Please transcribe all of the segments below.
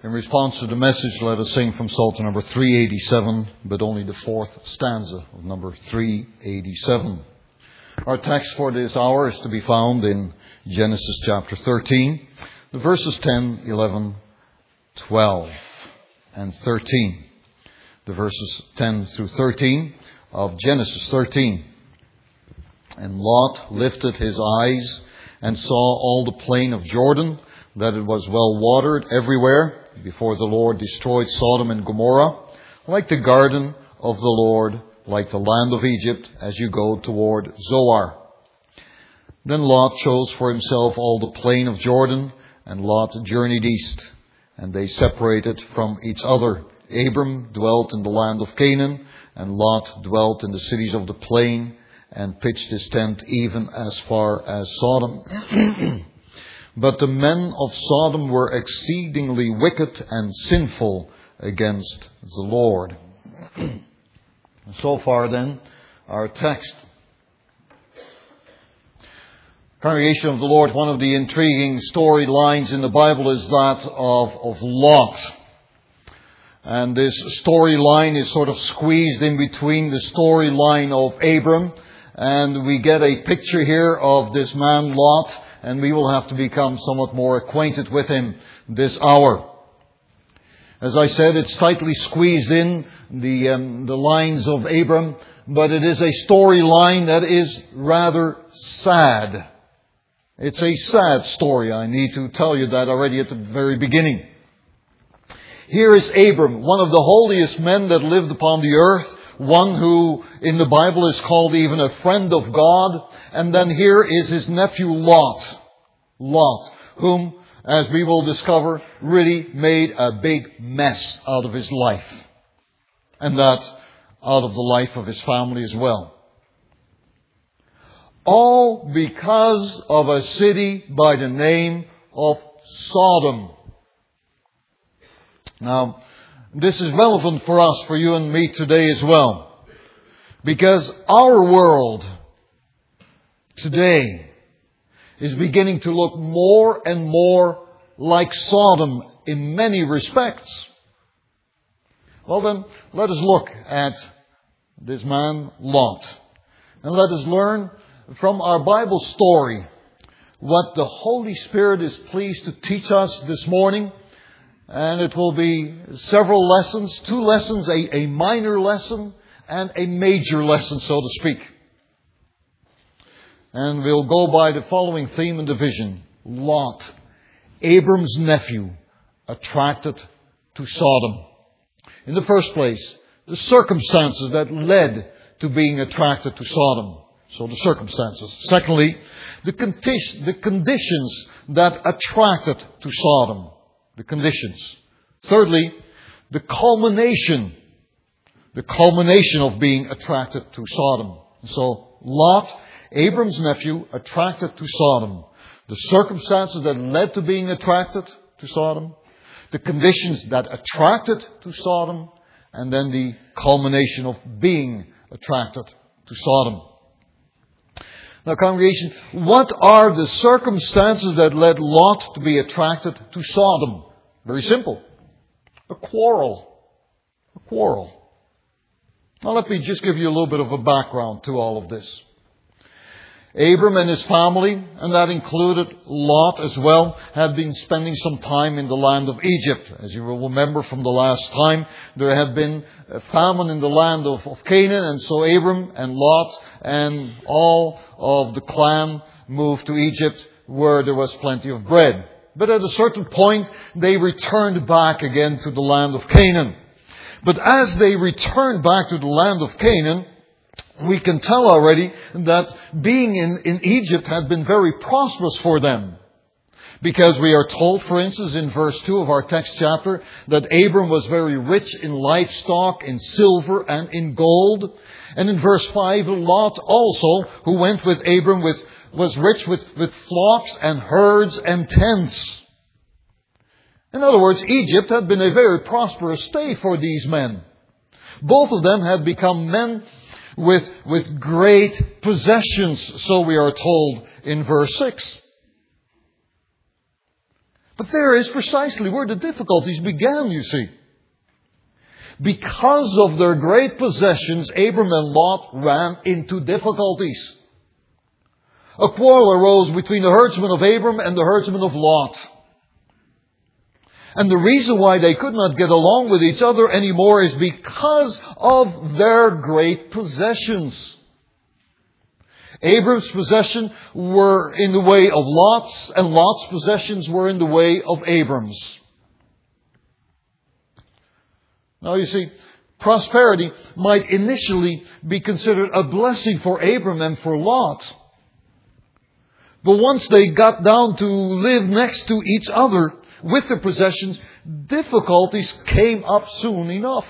In response to the message, let us sing from Psalter number 387, but only the fourth stanza of number 387. Our text for this hour is to be found in Genesis chapter 13, the verses 10, 11, 12, and 13. The verses 10 through 13 of Genesis 13. And Lot lifted his eyes and saw all the plain of Jordan, that it was well watered everywhere, before the Lord destroyed Sodom and Gomorrah, like the garden of the Lord, like the land of Egypt, as you go toward Zoar. Then Lot chose for himself all the plain of Jordan, and Lot journeyed east, and they separated from each other. Abram dwelt in the land of Canaan, and Lot dwelt in the cities of the plain, and pitched his tent even as far as Sodom. But the men of Sodom were exceedingly wicked and sinful against the Lord. So far then, our text. Congregation of the Lord, one of the intriguing storylines in the Bible is that of Lot. And this storyline is sort of squeezed in between the storyline of Abram. And we get a picture here of this man Lot. And we will have to become somewhat more acquainted with him this hour. As I said, it's tightly squeezed in the lines of Abram, but it is a storyline that is rather sad. It's a sad story. I need to tell you that already at the very beginning. Here is Abram, one of the holiest men that lived upon the earth, one who in the Bible is called even a friend of God. And then here is his nephew Lot. Lot, whom, as we will discover, really made a big mess out of his life. And that out of the life of his family as well. All because of a city by the name of Sodom. Now, this is relevant for us, for you and me today as well. Because our world today is beginning to look more and more like Sodom in many respects. Well then, let us look at this man Lot. And let us learn from our Bible story what the Holy Spirit is pleased to teach us this morning. And it will be several lessons, 2 lessons, a minor lesson and a major lesson, so to speak. And we'll go by the following theme and division. Lot, Abram's nephew, attracted to Sodom. In the first place, the circumstances that led to being attracted to Sodom. So the circumstances. Secondly, the conditions that attracted to Sodom. The conditions. Thirdly, the culmination of being attracted to Sodom. So Lot, Abram's nephew, attracted to Sodom. The circumstances that led to being attracted to Sodom. The conditions that attracted to Sodom. And then the culmination of being attracted to Sodom. Now, congregation, what are the circumstances that led Lot to be attracted to Sodom? Very simple. A quarrel. A quarrel. Now, let me just give you a little bit of a background to all of this. Abram and his family, and that included Lot as well, had been spending some time in the land of Egypt. As you will remember from the last time, there had been a famine in the land of Canaan, and so Abram and Lot and all of the clan moved to Egypt where there was plenty of bread. But at a certain point, they returned back again to the land of Canaan. But as they returned back to the land of Canaan, we can tell already that being in Egypt had been very prosperous for them. Because we are told, for instance, in verse 2 of our text chapter, that Abram was very rich in livestock, in silver, and in gold. And in verse 5, Lot also, who went with Abram, was rich with flocks and herds and tents. In other words, Egypt had been a very prosperous state for these men. Both of them had become men with great possessions, so we are told in verse 6. But there is precisely where the difficulties began, you see. Because of their great possessions, Abram and Lot ran into difficulties. A quarrel arose between the herdsmen of Abram and the herdsmen of Lot. And the reason why they could not get along with each other anymore is because of their great possessions. Abram's possessions were in the way of Lot's, and Lot's possessions were in the way of Abram's. Now you see, prosperity might initially be considered a blessing for Abram and for Lot. But once they got down to live next to each other with their possessions, difficulties came up soon enough.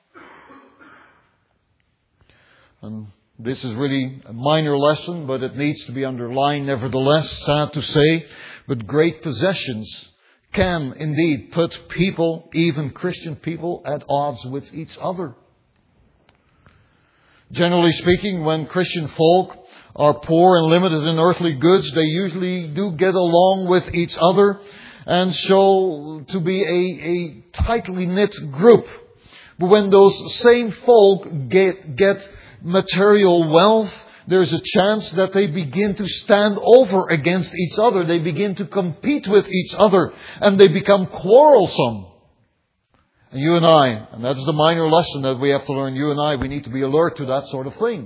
And this is really a minor lesson, but it needs to be underlined nevertheless, sad to say. But great possessions can indeed put people, even Christian people, at odds with each other. Generally speaking, when Christian folk are poor and limited in earthly goods, they usually do get along with each other and show to be a tightly knit group. But when those same folk get material wealth, there's a chance that they begin to stand over against each other. They begin to compete with each other, and they become quarrelsome. And you and I, and that's the minor lesson that we have to learn, you and I, we need to be alert to that sort of thing.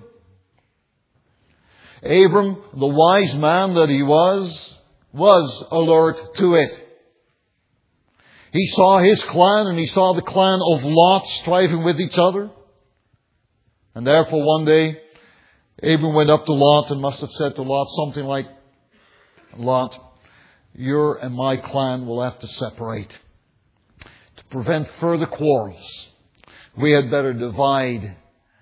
Abram, the wise man that he was alert to it. He saw his clan and he saw the clan of Lot striving with each other. And therefore one day, Abram went up to Lot and must have said to Lot something like, Lot, your and my clan will have to separate. To prevent further quarrels, we had better divide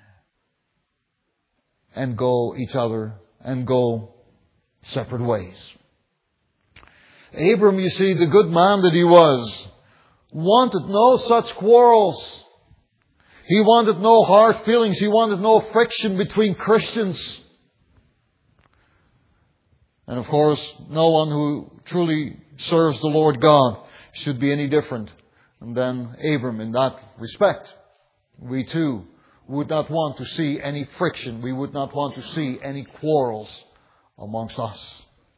and go each other and go separate ways. Abram, you see, the good man that he was, wanted no such quarrels. He wanted no hard feelings. He wanted no friction between Christians. And of course, no one who truly serves the Lord God should be any different than Abram in that respect. We too would not want to see any friction. We would not want to see any quarrels amongst us.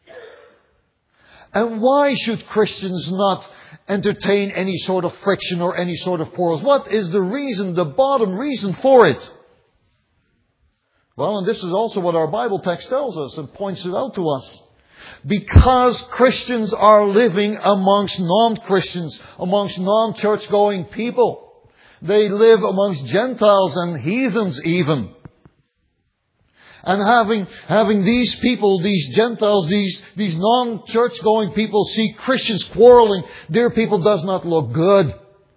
And why should Christians not entertain any sort of friction or any sort of quarrels? What is the reason, the bottom reason for it? Well, and this is also what our Bible text tells us and points it out to us. Because Christians are living amongst non-Christians, amongst non-church going people. They live amongst Gentiles and heathens even. And having these people, these Gentiles, these non-church going people see Christians quarreling, their people does not look good.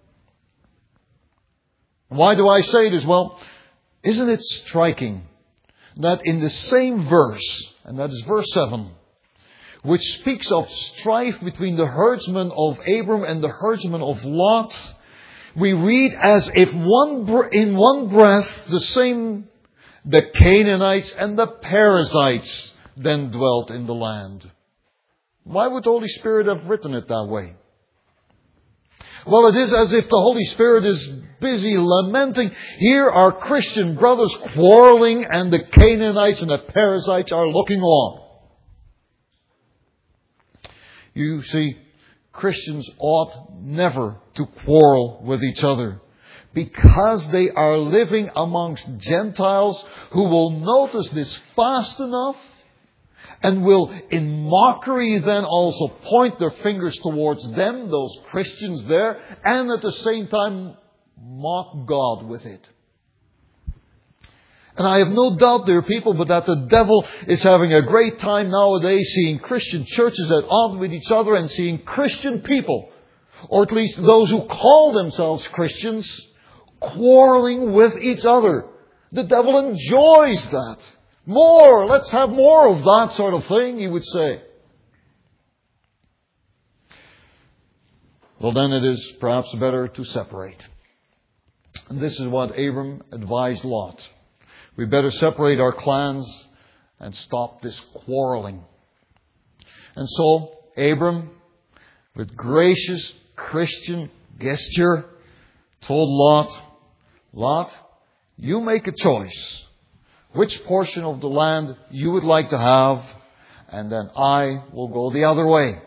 Why do I say this? Well, isn't it striking that in the same verse, and that is verse 7, which speaks of strife between the herdsmen of Abram and the herdsmen of Lot, we read as if in one breath the Canaanites and the Perizzites then dwelt in the land. Why would the Holy Spirit have written it that way? Well, it is as if the Holy Spirit is busy lamenting. Here are Christian brothers quarreling, and the Canaanites and the Perizzites are looking on. You see, Christians ought never to quarrel with each other, because they are living amongst Gentiles who will notice this fast enough and will in mockery then also point their fingers towards them, those Christians there, and at the same time mock God with it. And I have no doubt, dear people, but that the devil is having a great time nowadays seeing Christian churches at odds with each other and seeing Christian people, or at least those who call themselves Christians, quarreling with each other. The devil enjoys that. More. Let's have more of that sort of thing, you would say. Well, then it is perhaps better to separate. And this is what Abram advised Lot. We better separate our clans and stop this quarreling. And so Abram, with gracious Christian gesture, told Lot, Lot, you make a choice which portion of the land you would like to have, and then I will go the other way.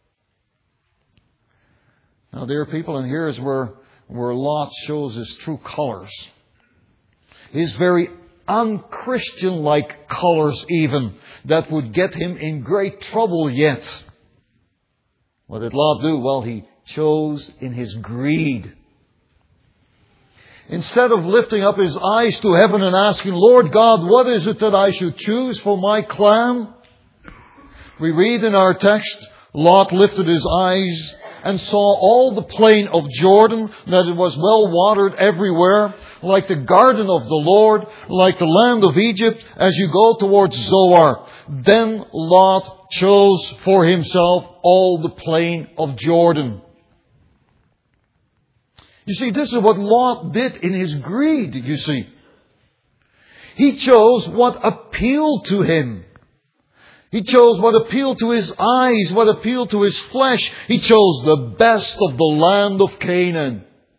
Now, dear people, and here's where Lot shows his true colors. His very unchristian-like colors even, that would get him in great trouble yet. What did Lot do? Well, he chose in his greed. Instead of lifting up his eyes to heaven and asking, Lord God, what is it that I should choose for my clan? We read in our text, Lot lifted his eyes and saw all the plain of Jordan, that it was well watered everywhere, like the garden of the Lord, like the land of Egypt, as you go towards Zoar. Then Lot chose for himself all the plain of Jordan. You see, this is what Lot did in his greed, you see. He chose what appealed to him. He chose what appealed to his eyes, what appealed to his flesh. He chose the best of the land of Canaan.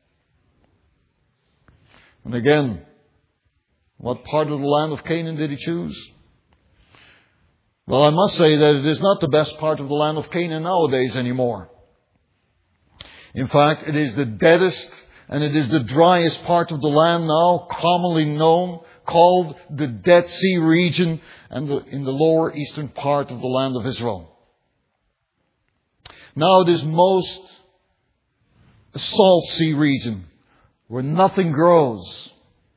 And again, what part of the land of Canaan did he choose? Well, I must say that it is not the best part of the land of Canaan nowadays anymore. In fact, it is the deadest and it is the driest part of the land now, commonly known, called the Dead Sea region, and in the lower eastern part of the land of Israel. Now it is most a salt sea region where nothing grows.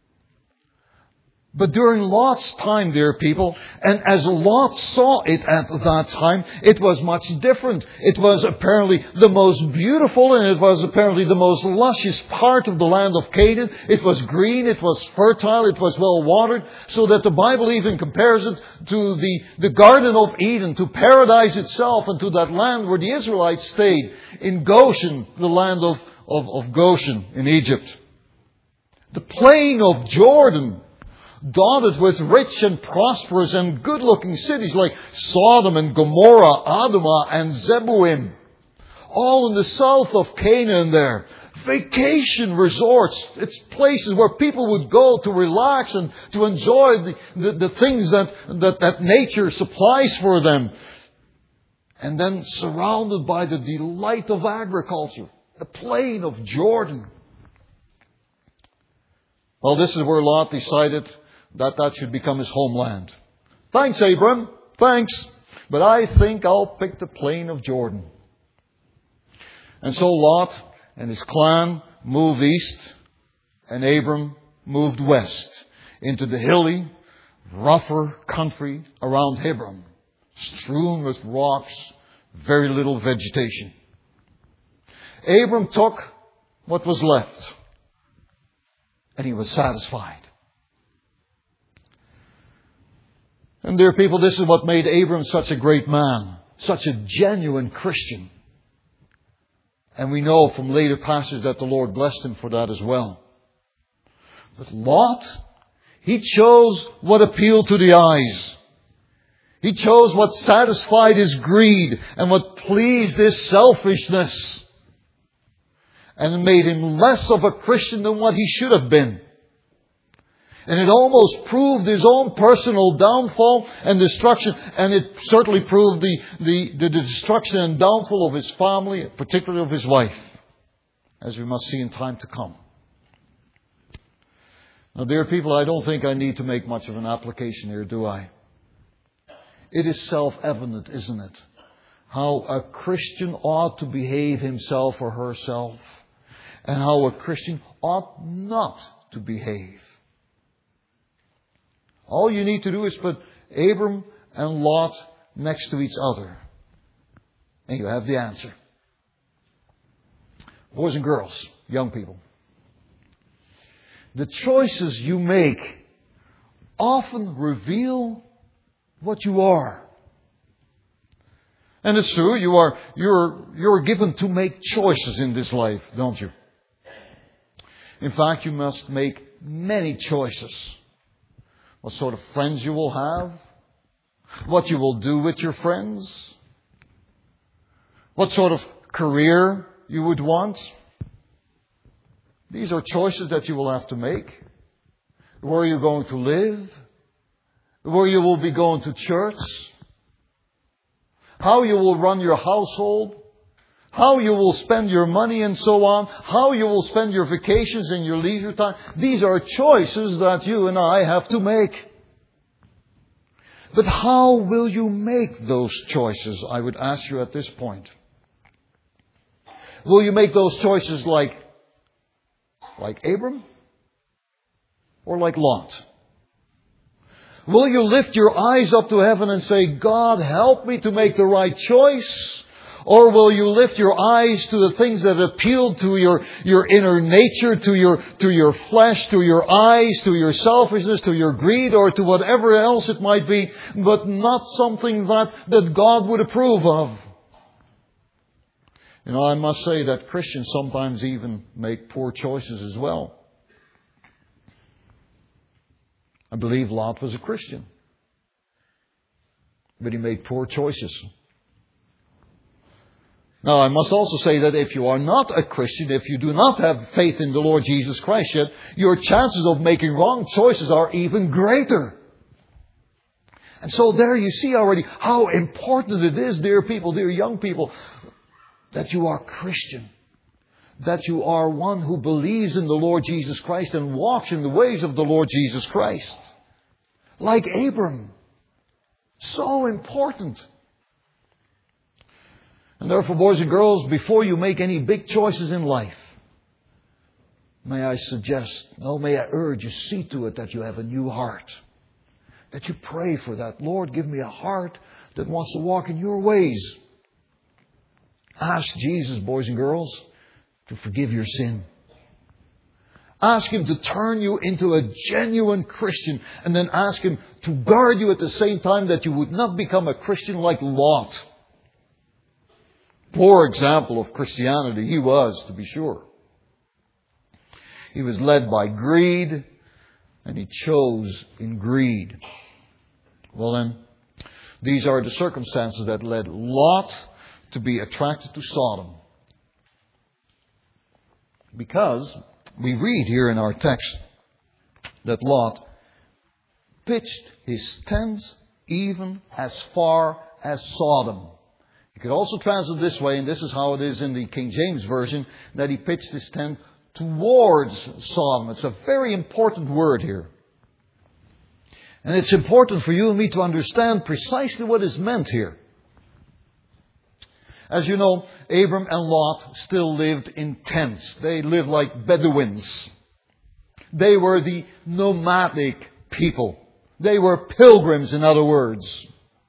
But during Lot's time, dear people, and as Lot saw it at that time, it was much different. It was apparently the most beautiful and it was apparently the most luscious part of the land of Canaan. It was green, it was fertile, it was well watered, so that the Bible even compares it to the Garden of Eden, to paradise itself, and to that land where the Israelites stayed, in Goshen, the land of Goshen in Egypt. The plain of Jordan, dotted with rich and prosperous and good-looking cities like Sodom and Gomorrah, Admah and Zeboim. All in the south of Canaan there. Vacation resorts. It's places where people would go to relax and to enjoy the things that nature supplies for them. And then surrounded by the delight of agriculture. The plain of Jordan. Well, this is where Lot decided that should become his homeland. Thanks, Abram. Thanks. But I think I'll pick the plain of Jordan. And so Lot and his clan moved east, and Abram moved west into the hilly, rougher country around Hebron, strewn with rocks, very little vegetation. Abram took what was left, and he was satisfied. And dear people, this is what made Abram such a great man, such a genuine Christian. And we know from later passages that the Lord blessed him for that as well. But Lot, he chose what appealed to the eyes. He chose what satisfied his greed and what pleased his selfishness. And it made him less of a Christian than what he should have been. And it almost proved his own personal downfall and destruction. And it certainly proved the destruction and downfall of his family, particularly of his wife, as we must see in time to come. Now, dear people, I don't think I need to make much of an application here, do I? It is self-evident, isn't it? How a Christian ought to behave himself or herself, and how a Christian ought not to behave. All you need to do is put Abram and Lot next to each other, and you have the answer. Boys and girls, young people, the choices you make often reveal what you are. And it's true, you're given to make choices in this life, don't you? In fact, you must make many choices. What sort of friends you will have, what you will do with your friends, what sort of career you would want. These are choices that you will have to make. Where you're going to live. Where you will be going to church. How you will run your household. How you will spend your money and so on. How you will spend your vacations and your leisure time. These are choices that you and I have to make. But how will you make those choices? I would ask you at this point. Will you make those choices like Abram? Or like Lot? Will you lift your eyes up to heaven and say, God, help me to make the right choice? Or will you lift your eyes to the things that appeal to your inner nature, to your flesh, to your eyes, to your selfishness, to your greed, or to whatever else it might be, but not something that God would approve of? You know, I must say that Christians sometimes even make poor choices as well. I believe Lot was a Christian, but he made poor choices. Now, I must also say that if you are not a Christian, if you do not have faith in the Lord Jesus Christ yet, your chances of making wrong choices are even greater. And so there you see already how important it is, dear people, dear young people, that you are Christian. That you are one who believes in the Lord Jesus Christ and walks in the ways of the Lord Jesus Christ. Like Abram. So important. And therefore, boys and girls, before you make any big choices in life, may I urge you, see to it that you have a new heart. That you pray for that. Lord, give me a heart that wants to walk in your ways. Ask Jesus, boys and girls, to forgive your sin. Ask Him to turn you into a genuine Christian. And then ask Him to guard you at the same time that you would not become a Christian like Lot. Poor example of Christianity he was, to be sure. He was led by greed, and he chose in greed. Well then, these are the circumstances that led Lot to be attracted to Sodom. Because we read here in our text that Lot pitched his tents even as far as Sodom. You could also translate this way, and this is how it is in the King James Version, that he pitched his tent towards Sodom. It's a very important word here. And it's important for you and me to understand precisely what is meant here. As you know, Abram and Lot still lived in tents. They lived like Bedouins. They were the nomadic people. They were pilgrims, in other words.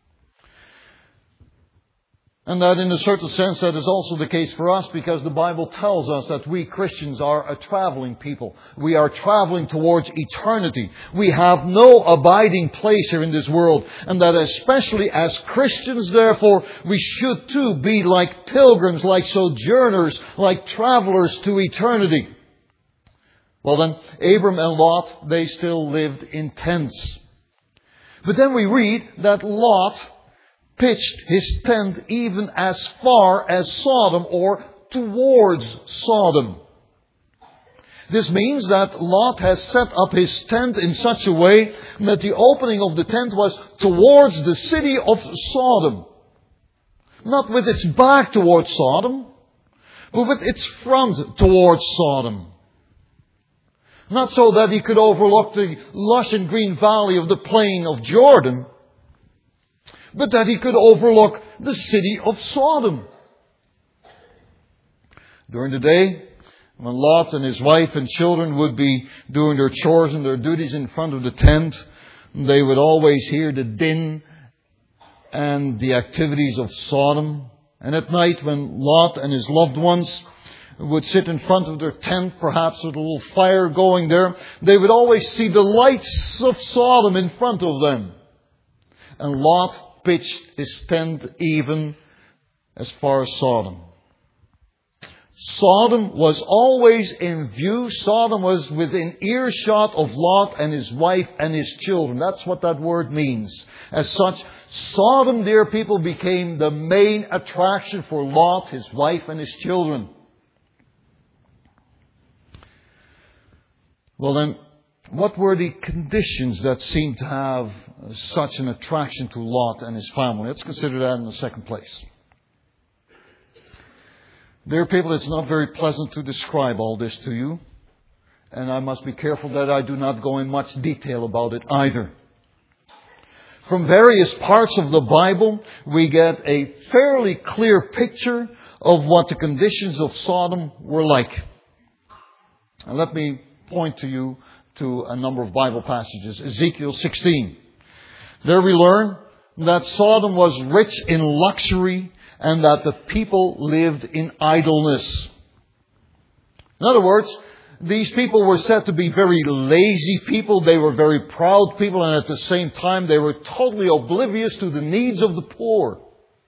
And that in a certain sense that is also the case for us, because the Bible tells us that we Christians are a traveling people. We are traveling towards eternity. We have no abiding place here in this world. And that especially as Christians, therefore, we should too be like pilgrims, like sojourners, like travelers to eternity. Well then, Abram and Lot, they still lived in tents. But then we read that Lot pitched his tent even as far as Sodom, or towards Sodom. This means that Lot has set up his tent in such a way that the opening of the tent was towards the city of Sodom. Not with its back towards Sodom, but with its front towards Sodom. Not so that he could overlook the lush and green valley of the plain of Jordan, but that he could overlook the city of Sodom. During the day, when Lot and his wife and children would be doing their chores and their duties in front of the tent, they would always hear the din and the activities of Sodom. And at night, when Lot and his loved ones would sit in front of their tent, perhaps with a little fire going there, they would always see the lights of Sodom in front of them. And Lot pitched his tent even as far as Sodom. Sodom was always in view. Sodom was within earshot of Lot and his wife and his children. That's what that word means. As such, Sodom, dear people, became the main attraction for Lot, his wife and his children. Well then, what were the conditions that seemed to have such an attraction to Lot and his family? Let's consider that in the second place. Dear people, it's not very pleasant to describe all this to you. And I must be careful that I do not go in much detail about it either. From various parts of the Bible, we get a fairly clear picture of what the conditions of Sodom were like. And let me point to you to a number of Bible passages. Ezekiel 16. There we learn that Sodom was rich in luxury and that the people lived in idleness. In other words, these people were said to be very lazy people. They were very proud people, and at the same time they were totally oblivious to the needs of the poor.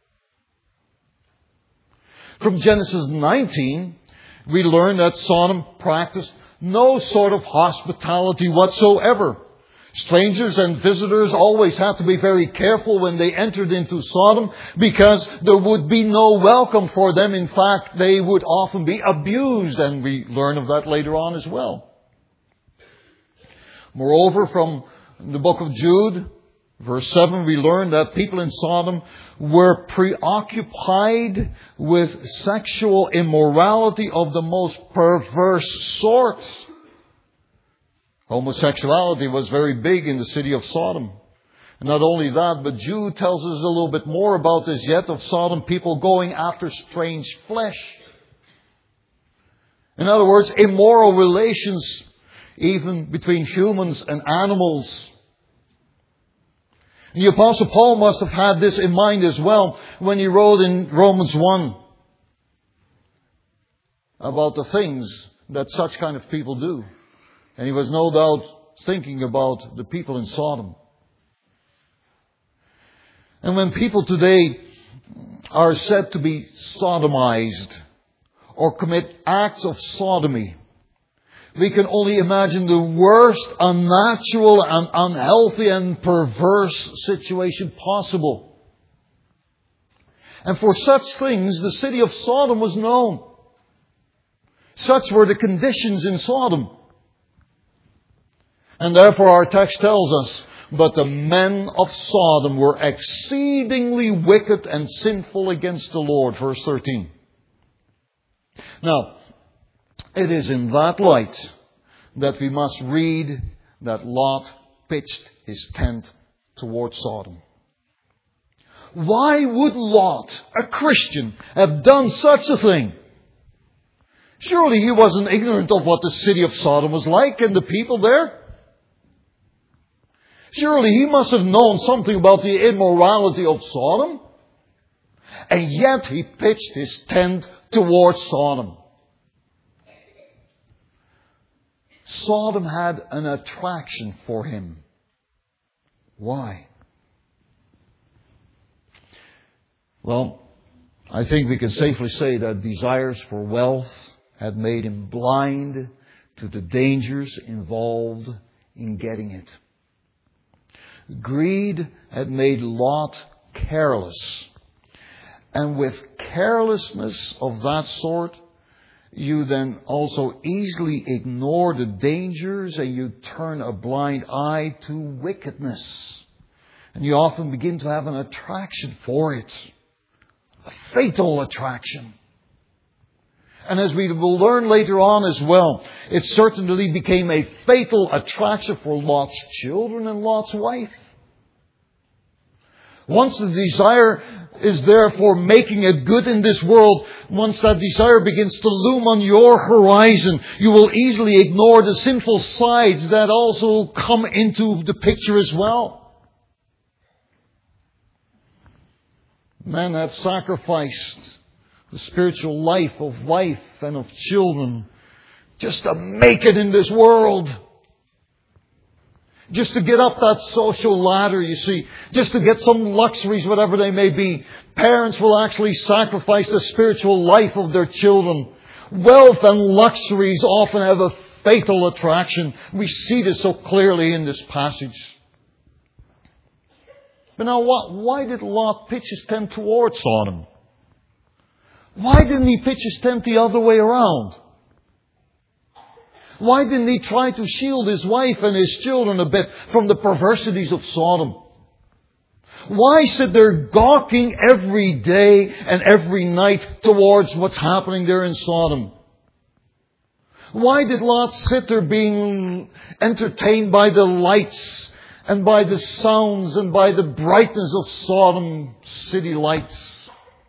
From Genesis 19, we learn that Sodom practiced no sort of hospitality whatsoever. Strangers and visitors always had to be very careful when they entered into Sodom, because there would be no welcome for them. In fact, they would often be abused, and we learn of that later on as well. Moreover, from the book of Jude, verse 7, we learn that people in Sodom were preoccupied with sexual immorality of the most perverse sort. Homosexuality was very big in the city of Sodom. And not only that, but Jude tells us a little bit more about this yet, of Sodom people going after strange flesh. In other words, immoral relations even between humans and animals. And the Apostle Paul must have had this in mind as well when he wrote in Romans 1 about the things that such kind of people do. And he was no doubt thinking about the people in Sodom. And when people today are said to be sodomized or commit acts of sodomy, we can only imagine the worst unnatural and unhealthy and perverse situation possible. And for such things, the city of Sodom was known. Such were the conditions in Sodom. And therefore our text tells us, but the men of Sodom were exceedingly wicked and sinful against the Lord. Verse 13. Now, it is in that light that we must read that Lot pitched his tent towards Sodom. Why would Lot, a Christian, have done such a thing? Surely he wasn't ignorant of what the city of Sodom was like and the people there. Surely he must have known something about the immorality of Sodom. And yet he pitched his tent towards Sodom. Sodom had an attraction for him. Why? Well, I think we can safely say that desires for wealth had made him blind to the dangers involved in getting it. Greed had made Lot careless. And with carelessness of that sort, you then also easily ignore the dangers and you turn a blind eye to wickedness. And you often begin to have an attraction for it. A fatal attraction. And as we will learn later on as well, it certainly became a fatal attraction for Lot's children and Lot's wife. Once the desire is there for making it good in this world, once that desire begins to loom on your horizon, you will easily ignore the sinful sides that also come into the picture as well. Men have sacrificed the spiritual life of wife and of children just to make it in this world. Just to get up that social ladder, you see. Just to get some luxuries, whatever they may be. Parents will actually sacrifice the spiritual life of their children. Wealth and luxuries often have a fatal attraction. We see this so clearly in this passage. But now why did Lot pitch his tent towards Sodom? Why didn't he pitch his tent the other way around? Why didn't he try to shield his wife and his children a bit from the perversities of Sodom? Why sit there gawking every day and every night towards what's happening there in Sodom? Why did Lot sit there being entertained by the lights and by the sounds and by the brightness of Sodom city lights?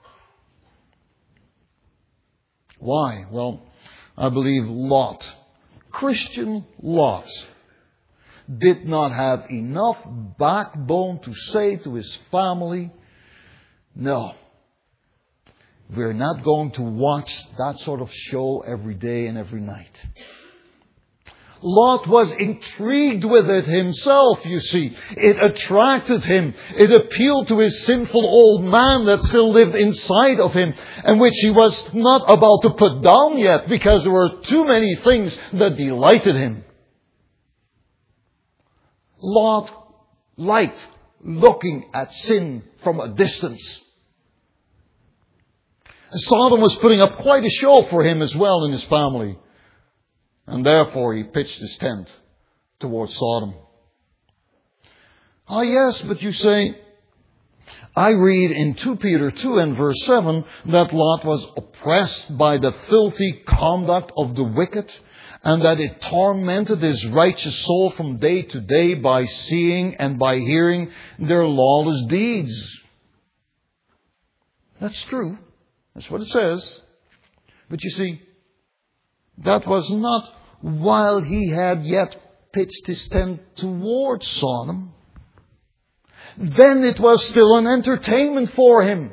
Why? Well, I believe Lot, Christian Lot, did not have enough backbone to say to his family, no, we're not going to watch that sort of show every day and every night. Lot was intrigued with it himself, you see. It attracted him. It appealed to his sinful old man that still lived inside of him, and which he was not about to put down yet because there were too many things that delighted him. Lot liked looking at sin from a distance. And Sodom was putting up quite a show for him as well and his family. And therefore he pitched his tent towards Sodom. Ah, yes, but you say, I read in 2 Peter 2 and verse 7 that Lot was oppressed by the filthy conduct of the wicked, and that it tormented his righteous soul from day to day by seeing and by hearing their lawless deeds. That's true. That's what it says. But you see, that was not while he had yet pitched his tent towards Sodom. Then it was still an entertainment for him.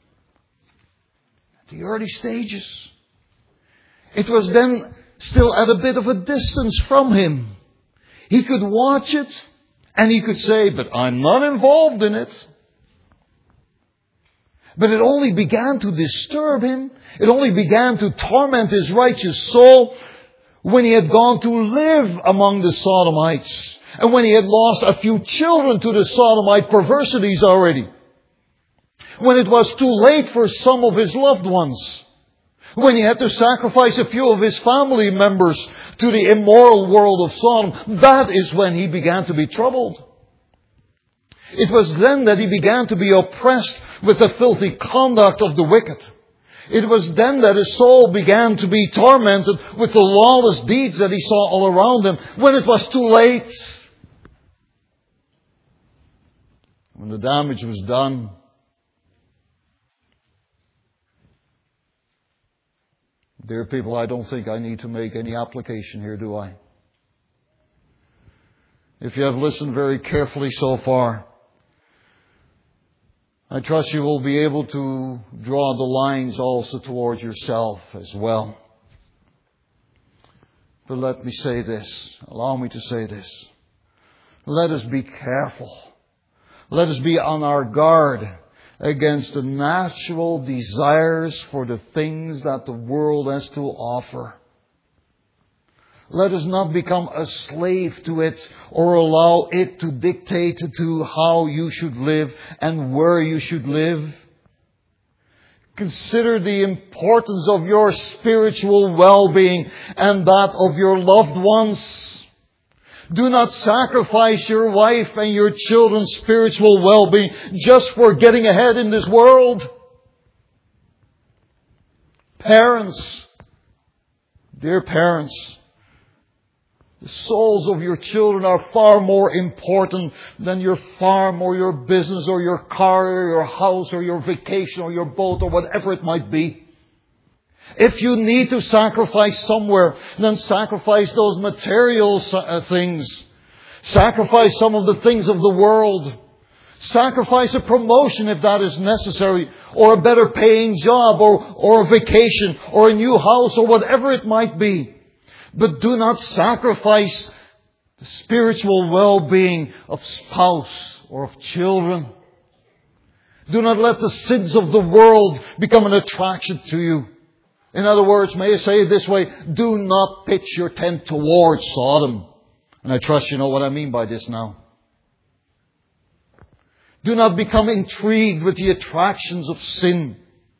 At the early stages. It was then still at a bit of a distance from him. He could watch it and he could say, but I'm not involved in it. But it only began to disturb him. It only began to torment his righteous soul when he had gone to live among the Sodomites. And when he had lost a few children to the Sodomite perversities already. When it was too late for some of his loved ones. When he had to sacrifice a few of his family members to the immoral world of Sodom. That is when he began to be troubled. It was then that he began to be oppressed with the filthy conduct of the wicked. It was then that his soul began to be tormented with the lawless deeds that he saw all around him. When it was too late. When the damage was done. Dear people, I don't think I need to make any application here, do I? If you have listened very carefully so far, I trust you will be able to draw the lines also towards yourself as well. But let me say this. Allow me to say this. Let us be careful. Let us be on our guard against the natural desires for the things that the world has to offer. Let us not become a slave to it or allow it to dictate to how you should live and where you should live. Consider the importance of your spiritual well-being and that of your loved ones. Do not sacrifice your wife and your children's spiritual well-being just for getting ahead in this world. Parents, dear parents, the souls of your children are far more important than your farm or your business or your car or your house or your vacation or your boat or whatever it might be. If you need to sacrifice somewhere, then sacrifice those material things. Sacrifice some of the things of the world. Sacrifice a promotion if that is necessary, or a better paying job, or a vacation, or a new house, or whatever it might be. But do not sacrifice the spiritual well-being of spouse or of children. Do not let the sins of the world become an attraction to you. In other words, may I say it this way, do not pitch your tent towards Sodom. And I trust you know what I mean by this now. Do not become intrigued with the attractions of sin.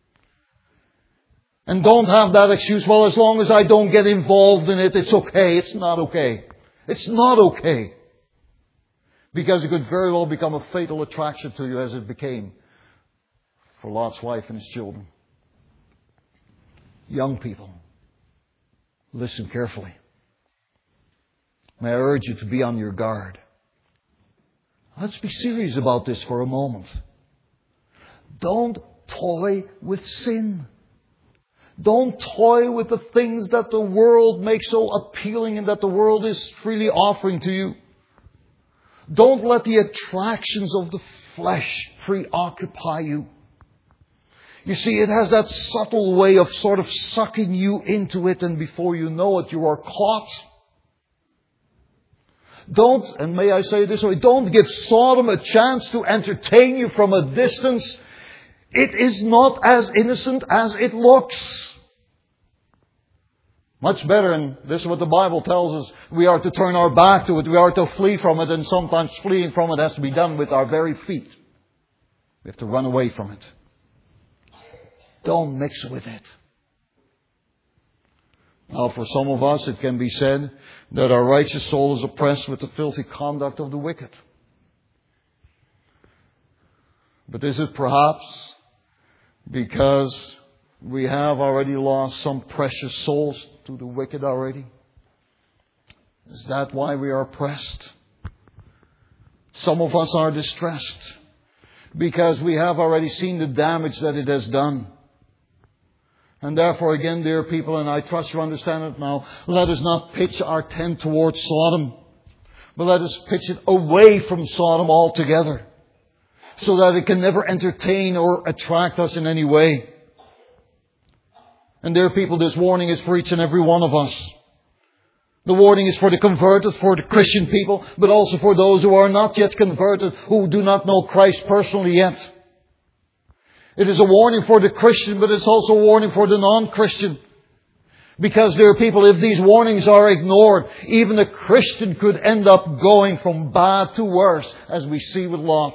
And don't have that excuse, well, as long as I don't get involved in it, it's okay. It's not okay. It's not okay. Because it could very well become a fatal attraction to you as it became for Lot's wife and his children. Young people, listen carefully. May I urge you to be on your guard. Let's be serious about this for a moment. Don't toy with sin. Don't toy with the things that the world makes so appealing and that the world is freely offering to you. Don't let the attractions of the flesh preoccupy you. You see, it has that subtle way of sort of sucking you into it, and before you know it, you are caught. Don't, and may I say it this way, don't give Sodom a chance to entertain you from a distance. It is not as innocent as it looks. Much better, and this is what the Bible tells us, we are to turn our back to it, we are to flee from it, and sometimes fleeing from it has to be done with our very feet. We have to run away from it. Don't mix with it. Now, for some of us, it can be said that our righteous soul is oppressed with the filthy conduct of the wicked. But is it perhaps because we have already lost some precious souls to the wicked already? Is that why we are oppressed? Some of us are distressed because we have already seen the damage that it has done. And therefore, again, dear people, and I trust you understand it now, let us not pitch our tent towards Sodom, but let us pitch it away from Sodom altogether, so that it can never entertain or attract us in any way. And dear people, this warning is for each and every one of us. The warning is for the converted, for the Christian people, but also for those who are not yet converted, who do not know Christ personally yet. It is a warning for the Christian, but it's also a warning for the non-Christian. Because, dear people, if these warnings are ignored, even a Christian could end up going from bad to worse, as we see with Lot.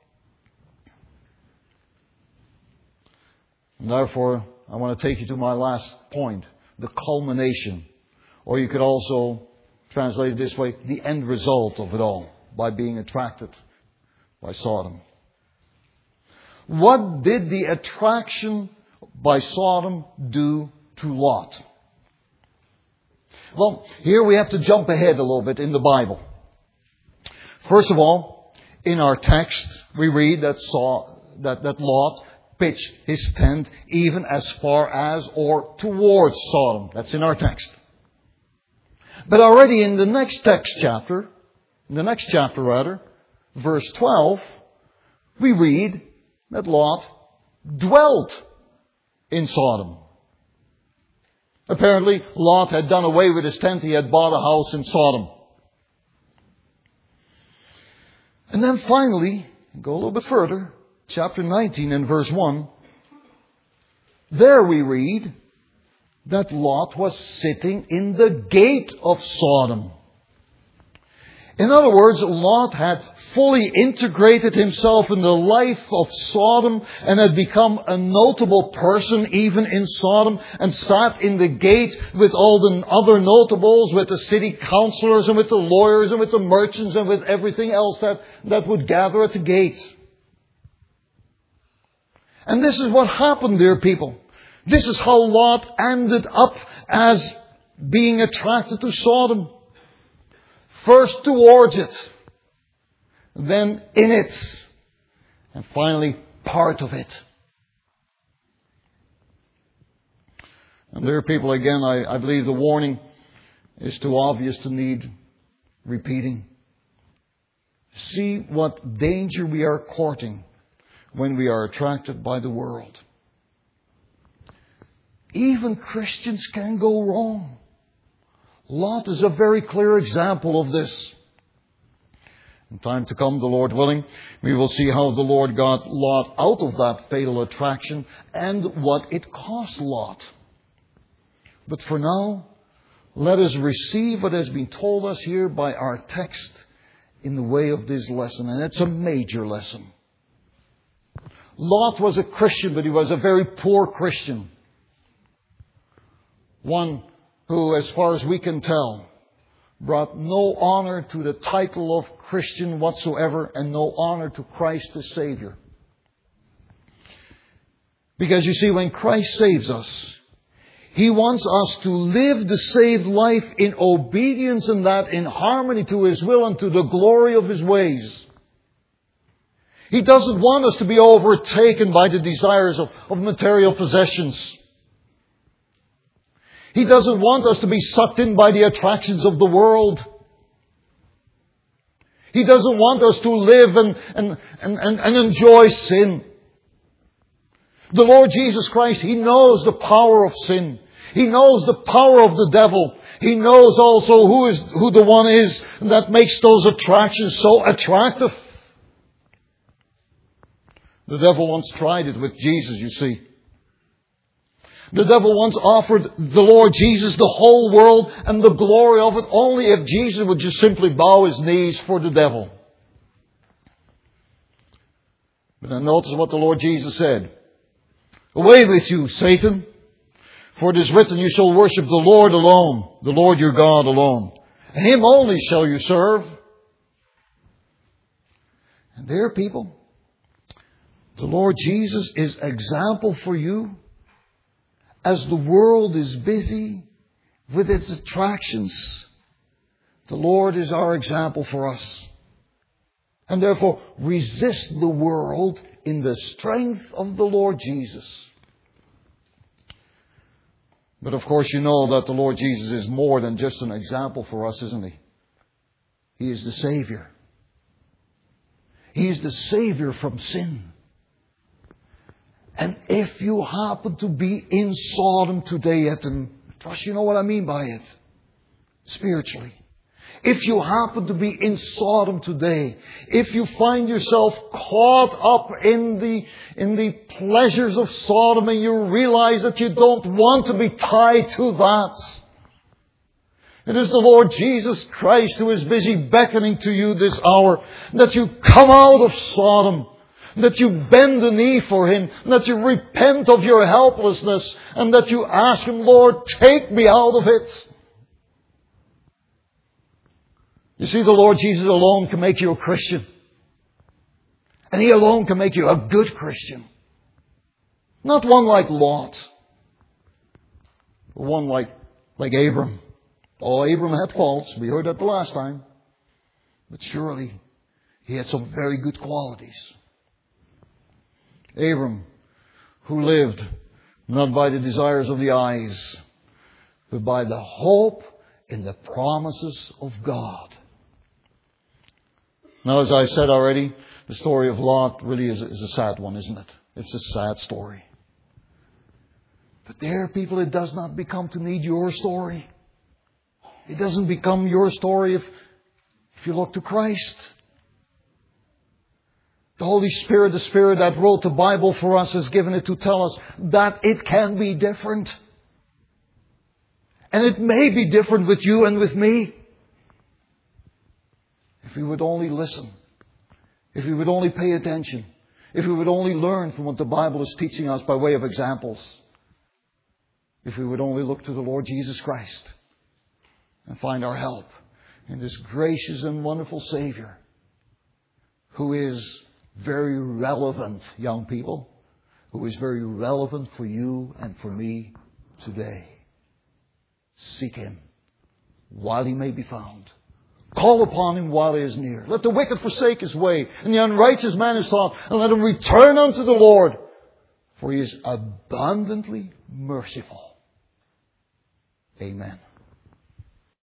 And therefore, I want to take you to my last point, the culmination. Or you could also translate it this way, the end result of it all, by being attracted by Sodom. What did the attraction by Sodom do to Lot? Well, here we have to jump ahead a little bit in the Bible. First of all, in our text, we read that Lot pitched his tent even as far as or towards Sodom. That's in our text. But already in the next chapter, verse 12, we read that Lot dwelt in Sodom. Apparently, Lot had done away with his tent. He had bought a house in Sodom. And then finally, go a little bit further, chapter 19 and verse 1. There we read that Lot was sitting in the gate of Sodom. In other words, Lot had fully integrated himself in the life of Sodom and had become a notable person even in Sodom, and sat in the gate with all the other notables, with the city councillors and with the lawyers and with the merchants and with everything else that would gather at the gate. And this is what happened, dear people. This is how Lot ended up as being attracted to Sodom. First towards it, then in it, and finally part of it. And there, people, again, I believe the warning is too obvious to need repeating. See what danger we are courting when we are attracted by the world. Even Christians can go wrong. Lot is a very clear example of this. In time to come, the Lord willing, we will see how the Lord got Lot out of that fatal attraction and what it cost Lot. But for now, let us receive what has been told us here by our text in the way of this lesson. And it's a major lesson. Lot was a Christian, but he was a very poor Christian. One who, as far as we can tell, brought no honor to the title of Christian whatsoever and no honor to Christ the Savior. Because you see, when Christ saves us, He wants us to live the saved life in obedience and that in harmony to His will and to the glory of His ways. He doesn't want us to be overtaken by the desires of material possessions. He doesn't want us to be sucked in by the attractions of the world. He doesn't want us to live and enjoy sin. The Lord Jesus Christ, He knows the power of sin. He knows the power of the devil. He knows also who the one is that makes those attractions so attractive. The devil once tried it with Jesus, you see. The devil once offered the Lord Jesus the whole world and the glory of it only if Jesus would just simply bow His knees for the devil. But then notice what the Lord Jesus said. Away with you, Satan, for it is written, you shall worship the Lord alone, the Lord your God alone. And Him only shall you serve. And there, people, the Lord Jesus is example for you. As the world is busy with its attractions, the Lord is our example for us. And therefore, resist the world in the strength of the Lord Jesus. But of course, you know that the Lord Jesus is more than just an example for us, isn't He? He is the Savior. He is the Savior from sin. And if you happen to be in Sodom today, trust you know what I mean by it. Spiritually. If you happen to be in Sodom today, if you find yourself caught up in the pleasures of Sodom and you realize that you don't want to be tied to that, it is the Lord Jesus Christ who is busy beckoning to you this hour, that you come out of Sodom, that you bend the knee for Him, that you repent of your helplessness, and that you ask Him, Lord, take me out of it. You see, the Lord Jesus alone can make you a Christian. And He alone can make you a good Christian. Not one like Lot. But one like Abram. Oh, Abram had faults. We heard that the last time. But surely he had some very good qualities. Abram, who lived not by the desires of the eyes, but by the hope in the promises of God. Now, as I said already, the story of Lot really is a sad one, isn't it? It's a sad story. But there, people, it does not become to need your story. It doesn't become your story if you look to Christ. The Holy Spirit, the Spirit that wrote the Bible for us, has given it to tell us that it can be different. And it may be different with you and with me. If we would only listen. If we would only pay attention. If we would only learn from what the Bible is teaching us by way of examples. If we would only look to the Lord Jesus Christ and find our help in this gracious and wonderful Savior, who is very relevant, young people, who is very relevant for you and for me today. Seek Him while He may be found. Call upon Him while He is near. Let the wicked forsake his way, and the unrighteous man his thought, and let him return unto the Lord, for He is abundantly merciful. Amen.